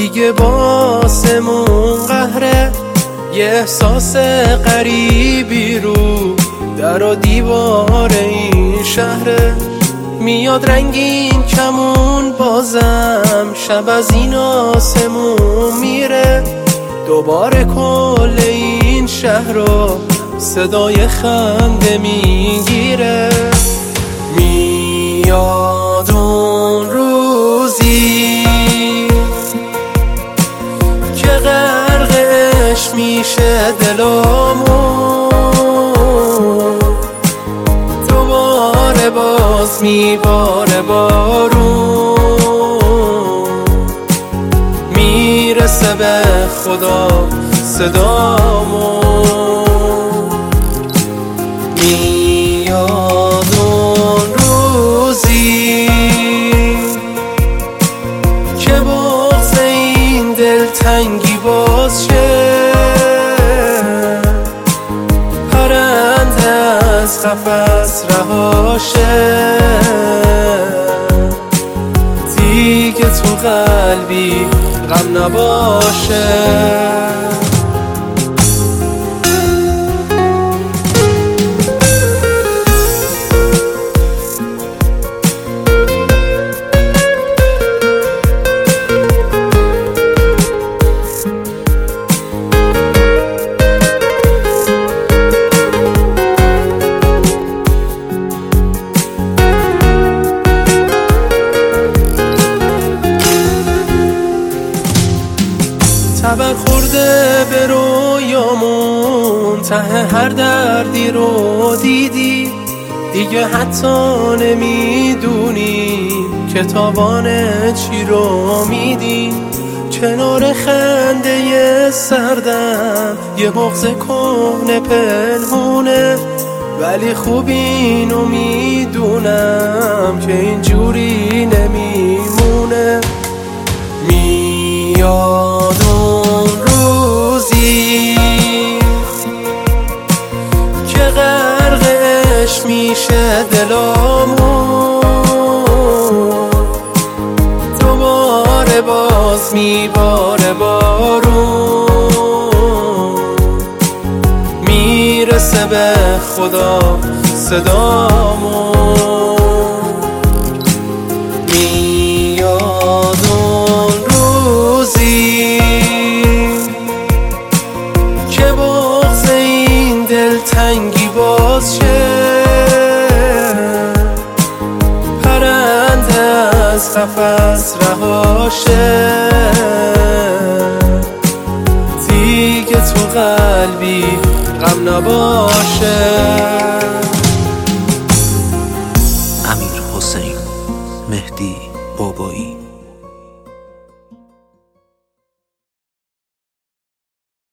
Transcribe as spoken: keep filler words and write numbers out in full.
دیگه باسمون قهره، یه احساس غریبی رو در و دیوار این شهره. میاد رنگین کمون بازم، شب از این آسمون میره، دوباره کل این شهر رو صدای خنده میگیره. میاد اون روزی که غرقش میشه دلامون، دوباره باز میباره بارون، میرسه به خدا صدامون. میاد اون روزی که بغض این دلتنگی باز شه، پرنده از قفس رها شه، دیگه تو قلبی غم نباشه. تبر خورده به رویامون، ته هر دردی رو دیدی، دیگه حتی نمیدونی که تاوان چی رو میدی. کنار خنده سردم یه بغض کهنه پنهونه، ولی خوب اینو میدونم که اینجوری نمیمونه. میاد اون روزی که غرقش میشه دلامون، دوباره باز میباره بارون، میرسه به خدا صدامون. میاد اون روزی که بغض این دلتنگی باز شه، پرنده از قفس رها شه، دیگه تو قلبی غم نباشه.